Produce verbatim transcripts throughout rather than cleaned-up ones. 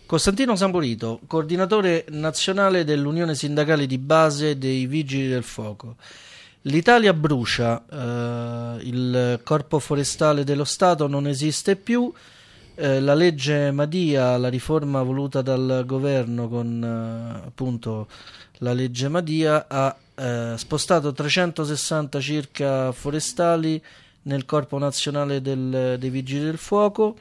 Costantino Saporito, coordinatore nazionale dell'Unione Sindacale di Base dei Vigili del Fuoco. L'Italia brucia, eh, il corpo forestale dello Stato non esiste più, eh, la legge Madia, la riforma voluta dal governo con eh, appunto la legge Madia, ha eh, spostato trecentosessanta circa forestali nel corpo nazionale del, dei Vigili del Fuoco.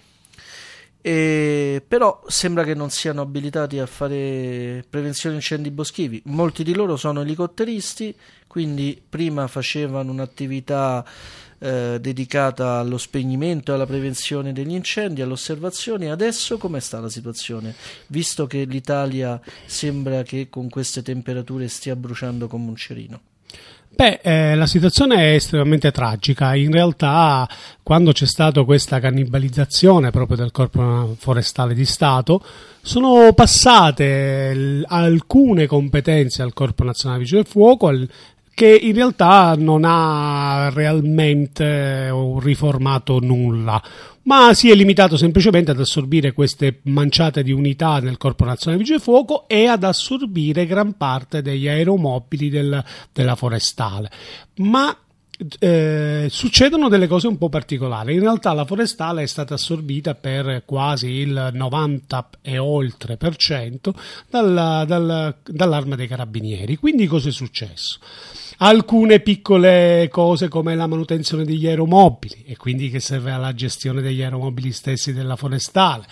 E però sembra che non siano abilitati a fare prevenzione incendi boschivi. Molti di loro sono elicotteristi, quindi prima facevano un'attività eh, dedicata allo spegnimento e alla prevenzione degli incendi, all'osservazione. Adesso com'è sta la situazione? Visto che l'Italia sembra che con queste temperature stia bruciando come un cerino. Beh, eh, la situazione è estremamente tragica. In realtà, quando c'è stata questa cannibalizzazione proprio del Corpo Forestale di Stato, sono passate l- alcune competenze al Corpo Nazionale Vigili del Fuoco, al- che in realtà non ha realmente riformato nulla, ma si è limitato semplicemente ad assorbire queste manciate di unità nel Corpo Nazionale Vigili del Fuoco e ad assorbire gran parte degli aeromobili del, della forestale. Ma eh, succedono delle cose un po' particolari. In realtà la forestale è stata assorbita per quasi il novanta e oltre per cento dalla, dalla, dall'Arma dei Carabinieri. Quindi cosa è successo? Alcune piccole cose come la manutenzione degli aeromobili, e quindi che serve alla gestione degli aeromobili stessi della forestale,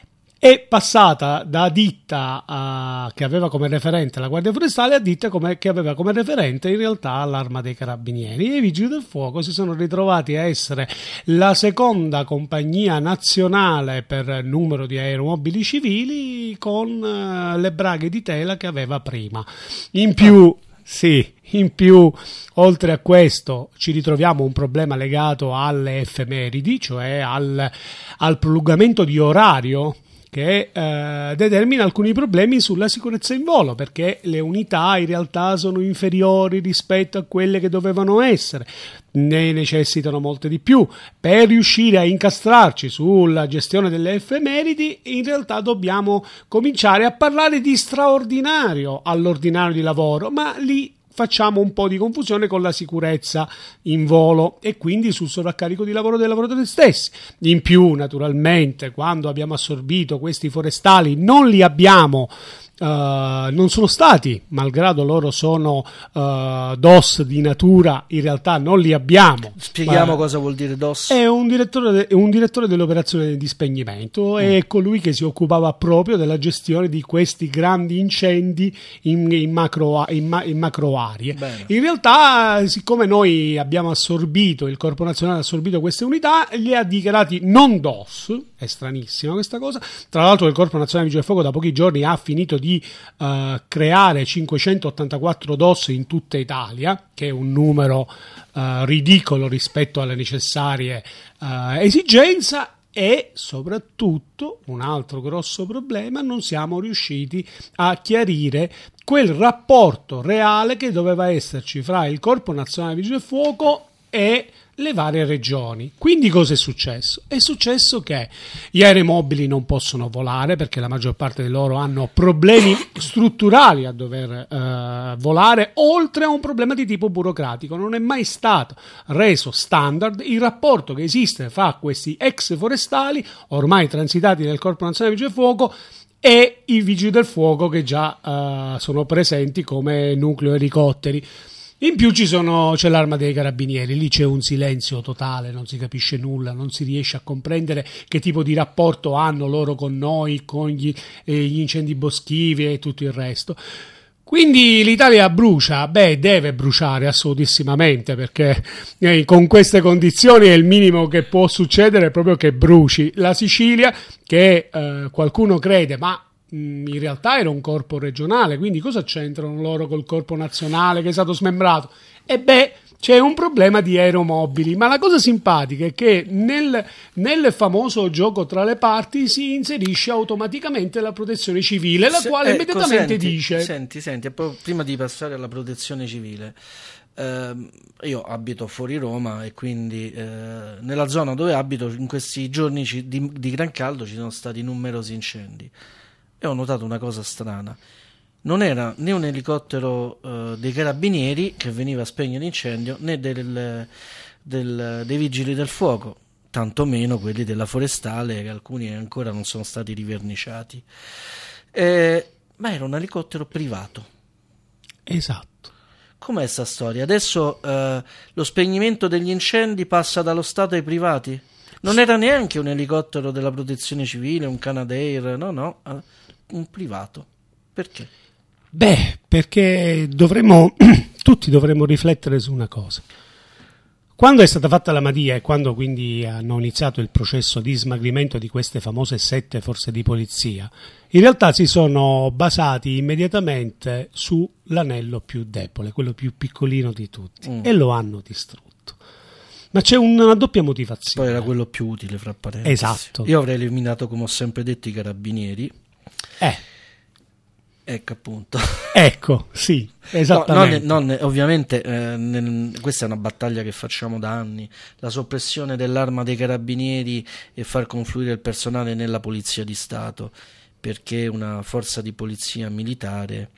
è passata da ditta uh, che aveva come referente la Guardia Forestale a ditta come, che aveva come referente in realtà l'Arma dei Carabinieri, e i Vigili del Fuoco si sono ritrovati a essere la seconda compagnia nazionale per numero di aeromobili civili, con uh, le braghe di tela che aveva prima. In più, sì, in più, oltre a questo, ci ritroviamo un problema legato alle effemeridi, cioè al, al prolungamento di orario, che eh, determina alcuni problemi sulla sicurezza in volo, perché le unità in realtà sono inferiori rispetto a quelle che dovevano essere, ne necessitano molte di più. Per riuscire a incastrarci sulla gestione delle effemeridi, in realtà dobbiamo cominciare a parlare di straordinario all'ordinario di lavoro, ma lì facciamo un po' di confusione con la sicurezza in volo e quindi sul sovraccarico di lavoro dei lavoratori stessi. In più, naturalmente, quando abbiamo assorbito questi forestali, non li abbiamo Uh, non sono stati, malgrado loro sono uh, D O S di natura, in realtà non li abbiamo. Spieghiamo uh, cosa vuol dire D O S. È un direttore, de- un direttore dell'operazione di spegnimento, mm. è colui che si occupava proprio della gestione di questi grandi incendi in, in, macro, in, ma- in macro aree. Bene. In realtà, siccome noi abbiamo assorbito, il Corpo Nazionale ha assorbito queste unità, li ha dichiarati non D O S. È stranissima questa cosa. Tra l'altro il Corpo Nazionale Vigili del Fuoco da pochi giorni ha finito di di uh, creare cinquecentottantaquattro D O S in tutta Italia, che è un numero uh, ridicolo rispetto alle necessarie uh, esigenze. E soprattutto, un altro grosso problema, non siamo riusciti a chiarire quel rapporto reale che doveva esserci fra il Corpo Nazionale Vigili del Fuoco e le varie regioni. Quindi cosa è successo? È successo che gli aeromobili non possono volare perché la maggior parte di loro hanno problemi strutturali a dover eh, volare, oltre a un problema di tipo burocratico. Non è mai stato reso standard il rapporto che esiste fra questi ex forestali ormai transitati nel Corpo Nazionale Vigili del Fuoco e i Vigili del Fuoco che già eh, sono presenti come nucleo elicotteri. In più ci sono, c'è l'Arma dei Carabinieri, lì c'è un silenzio totale, non si capisce nulla, non si riesce a comprendere che tipo di rapporto hanno loro con noi, con gli, eh, gli incendi boschivi e tutto il resto. Quindi l'Italia brucia, beh, deve bruciare assolutissimamente, perché eh, con queste condizioni è il minimo che può succedere proprio che bruci. La Sicilia, che eh, qualcuno crede, ma in realtà era un corpo regionale, quindi cosa c'entrano loro col corpo nazionale che è stato smembrato? E beh, c'è un problema di aeromobili, ma la cosa simpatica è che nel, nel famoso gioco tra le parti si inserisce automaticamente la protezione civile, la Se, quale ecco, immediatamente senti, dice senti, senti, prima di passare alla protezione civile, eh, io abito fuori Roma e quindi eh, nella zona dove abito in questi giorni ci, di, di gran caldo ci sono stati numerosi incendi. e ho notato una cosa strana. Non era né un elicottero uh, dei carabinieri che veniva a spegnere l'incendio, né del, del, dei vigili del fuoco, tantomeno quelli della forestale, che alcuni ancora non sono stati riverniciati. Eh, ma era un elicottero privato. Esatto. Com'è sta storia? Adesso uh, lo spegnimento degli incendi passa dallo Stato ai privati? Non era neanche un elicottero della protezione civile, un Canadair, no, no, uh, un privato. Perché? Beh, perché dovremmo, tutti dovremmo riflettere su una cosa. Quando è stata fatta la Madia e quando quindi hanno iniziato il processo di smagrimento di queste famose sette forze di polizia, in realtà si sono basati immediatamente sull'anello più debole, quello più piccolino di tutti, mm. e lo hanno distrutto. Ma c'è una doppia motivazione. Poi era quello più utile, fra parentesi. Esatto. Io avrei eliminato, come ho sempre detto, i carabinieri. Eh. Ecco appunto. Ecco, sì, esattamente. No, non, non, ovviamente eh, nel, questa è una battaglia che facciamo da anni, la soppressione dell'arma dei carabinieri e far confluire il personale nella polizia di Stato, perché una forza di polizia militare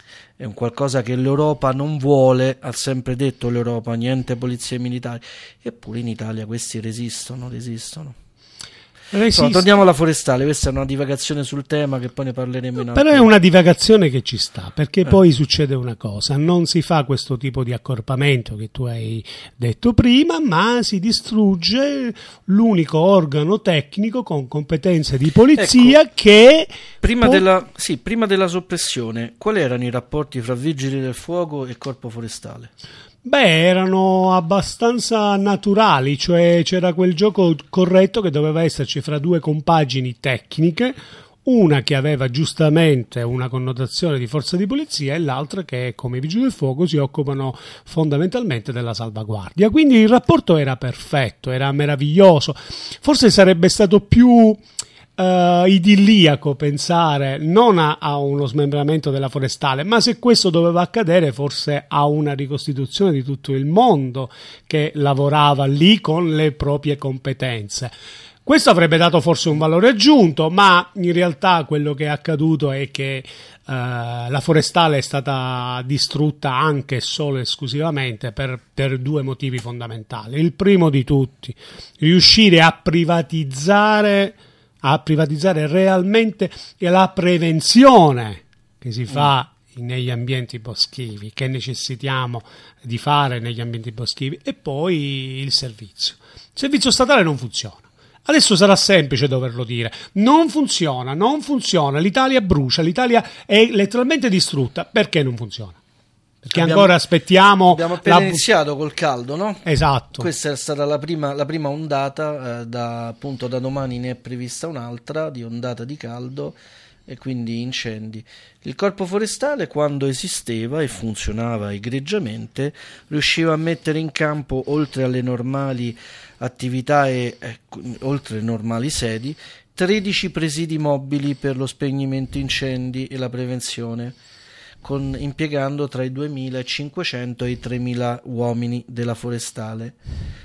è un qualcosa che l'Europa non vuole, ha sempre detto l'Europa, niente polizie militari, eppure in Italia questi resistono, resistono. Insomma, torniamo alla forestale, questa è una divagazione sul tema che poi ne parleremo in altro. Però è una divagazione che ci sta, perché eh. poi succede una cosa, non si fa questo tipo di accorpamento che tu hai detto prima, ma si distrugge l'unico organo tecnico con competenze di polizia, ecco, che... Prima, può... della, sì, prima della soppressione, quali erano i rapporti fra vigili del fuoco e corpo forestale? Beh, erano abbastanza naturali, cioè c'era quel gioco corretto che doveva esserci fra due compagini tecniche, una che aveva giustamente una connotazione di forza di polizia e l'altra che, come i vigili del fuoco, si occupano fondamentalmente della salvaguardia. Quindi il rapporto era perfetto, era meraviglioso. Forse sarebbe stato più... Uh, idilliaco pensare non a, a uno smembramento della forestale, ma se questo doveva accadere forse a una ricostituzione di tutto il mondo che lavorava lì con le proprie competenze. Questo avrebbe dato forse un valore aggiunto, ma in realtà quello che è accaduto è che uh, la forestale è stata distrutta anche solo e esclusivamente per, per due motivi fondamentali. Il primo di tutti, riuscire a privatizzare a privatizzare realmente la prevenzione che si fa negli ambienti boschivi, che necessitiamo di fare negli ambienti boschivi, e poi il servizio. Il servizio statale non funziona. Adesso sarà semplice doverlo dire. Non funziona, non funziona. L'Italia brucia, l'Italia è letteralmente distrutta. Perché non funziona? Perché abbiamo, ancora aspettiamo... Abbiamo appena la... iniziato col caldo, no? Esatto. Questa è stata la prima, la prima ondata, eh, da, appunto da domani ne è prevista un'altra di ondata di caldo e quindi incendi. Il corpo forestale, quando esisteva e funzionava egregiamente, riusciva a mettere in campo, oltre alle normali attività e eh, oltre le normali sedi, tredici presidi mobili per lo spegnimento incendi e la prevenzione, Con, impiegando tra i duemilacinquecento e i tremila uomini della forestale.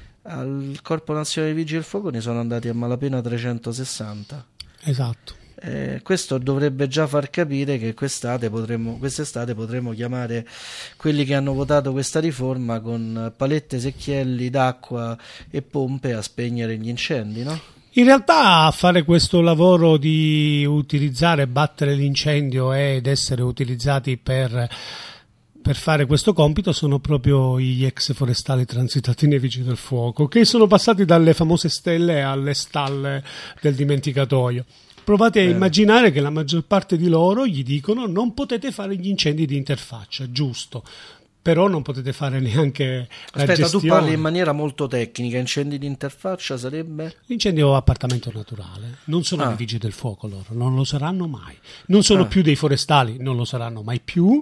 Al Corpo Nazionale dei Vigili del Fuoco ne sono andati a malapena trecentosessanta. Esatto. Eh, questo dovrebbe già far capire che quest'estate potremmo, quest'estate potremmo chiamare quelli che hanno votato questa riforma con palette, secchielli d'acqua e pompe a spegnere gli incendi, no? In realtà a fare questo lavoro di utilizzare, battere l'incendio ed essere utilizzati per, per fare questo compito sono proprio gli ex forestali transitati nei Vigili del Fuoco, che sono passati dalle famose stelle alle stalle del dimenticatoio. Provate a Bene. immaginare che la maggior parte di loro gli dicono: non potete fare gli incendi di interfaccia, giusto, però non potete fare neanche la Aspetta, gestione. Tu parli in maniera molto tecnica. Incendi di interfaccia sarebbe? L'incendio appartamento naturale. Non sono ah. i vigili del fuoco loro, non lo saranno mai. Non sono ah. più dei forestali, non lo saranno mai più.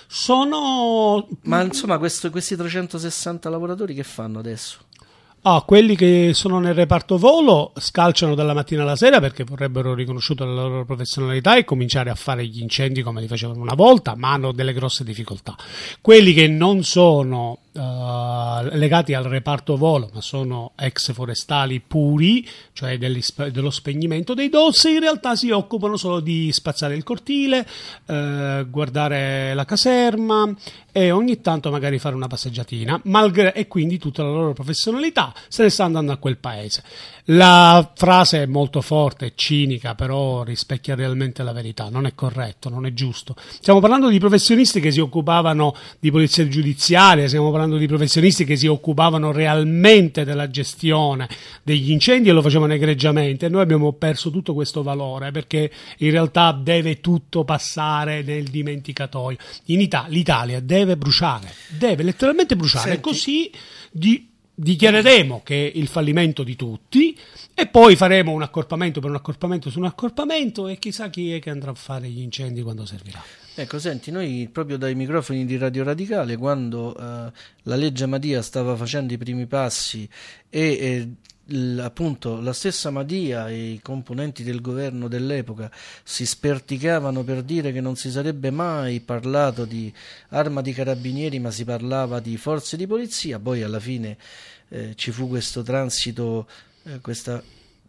Sono... Ma insomma questo, questi trecentosessanta lavoratori che fanno adesso? Ah, quelli che sono nel reparto volo scalciano dalla mattina alla sera perché vorrebbero riconosciuto la loro professionalità e cominciare a fare gli incendi come li facevano una volta, ma hanno delle grosse difficoltà. Quelli che non sono Uh, legati al reparto volo, ma sono ex forestali puri, cioè degli, dello spegnimento dei D O S. In realtà si occupano solo di spazzare il cortile, uh, guardare la caserma e ogni tanto magari fare una passeggiatina, malgrado, e quindi tutta la loro professionalità se ne sta andando a quel paese. La frase è molto forte, cinica, però rispecchia realmente la verità. Non è corretto, non è giusto. Stiamo parlando di professionisti che si occupavano di polizia giudiziaria, stiamo parlando di professionisti che si occupavano realmente della gestione degli incendi e lo facevano egregiamente. Noi abbiamo perso tutto questo valore perché in realtà deve tutto passare nel dimenticatoio. In Italia, l'Italia deve bruciare, deve letteralmente bruciare. Senti. Così di dichiareremo che è il fallimento di tutti e poi faremo un accorpamento per un accorpamento su un accorpamento e chissà chi è che andrà a fare gli incendi quando servirà. Ecco, senti, noi proprio dai microfoni di Radio Radicale, quando eh, la legge Madia stava facendo i primi passi e eh, l, appunto la stessa Madia e i componenti del governo dell'epoca si sperticavano per dire che non si sarebbe mai parlato di arma di carabinieri, ma si parlava di forze di polizia, poi alla fine eh, ci fu questo transito, eh, questo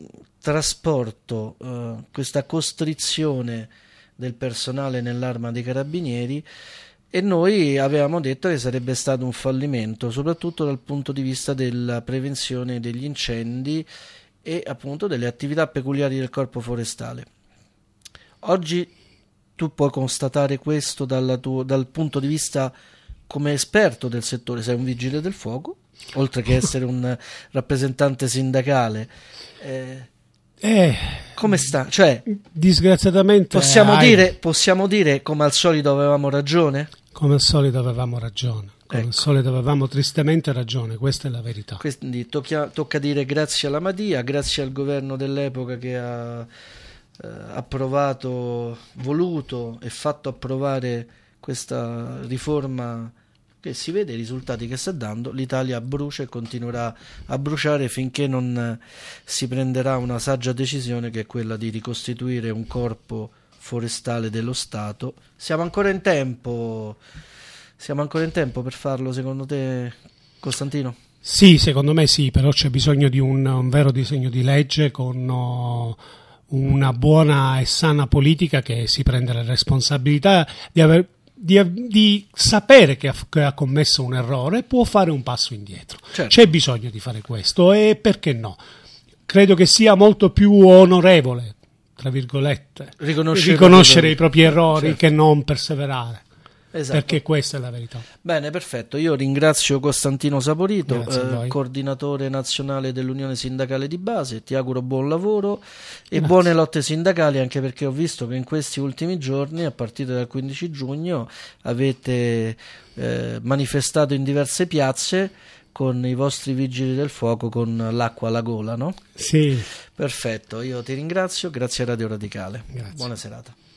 trasporto, eh, questa costrizione del personale nell'arma dei carabinieri, e noi avevamo detto che sarebbe stato un fallimento soprattutto dal punto di vista della prevenzione degli incendi e appunto delle attività peculiari del corpo forestale. Oggi tu puoi constatare questo dalla tuo, dal punto di vista come esperto del settore, sei un vigile del fuoco oltre che essere un rappresentante sindacale. eh, Eh, come sta? Cioè, disgraziatamente possiamo hai... dire, possiamo dire come al solito avevamo ragione? Come al solito avevamo ragione, come Ecco. al solito avevamo tristemente ragione, questa è la verità. Quindi tocchia, tocca dire grazie alla Madia, grazie al governo dell'epoca che ha eh, approvato, voluto e fatto approvare questa riforma che si vede i risultati che sta dando. L'Italia brucia e continuerà a bruciare finché non si prenderà una saggia decisione, che è quella di ricostituire un corpo forestale dello Stato. Siamo ancora in tempo, siamo ancora in tempo per farlo, secondo te, Costantino? Sì, secondo me sì, però c'è bisogno di un, un vero disegno di legge con uh, una buona e sana politica che si prende la responsabilità di aver Di, di sapere che ha, che ha commesso un errore, può fare un passo indietro. Certo. C'è bisogno di fare questo e perché no? Credo che sia molto più onorevole, tra virgolette, riconoscere, riconoscere i propri errori, certo, che non perseverare. Esatto. Perché questa è la verità. Bene, perfetto. Io ringrazio Costantino Saporito, eh, coordinatore nazionale dell'Unione Sindacale di Base. Ti auguro buon lavoro e Grazie. Buone lotte sindacali, anche perché ho visto che in questi ultimi giorni, a partire dal quindici giugno, avete eh, manifestato in diverse piazze con i vostri vigili del fuoco con l'acqua alla gola, no? Sì. Perfetto, io ti ringrazio, grazie a Radio Radicale. Grazie. Buona serata.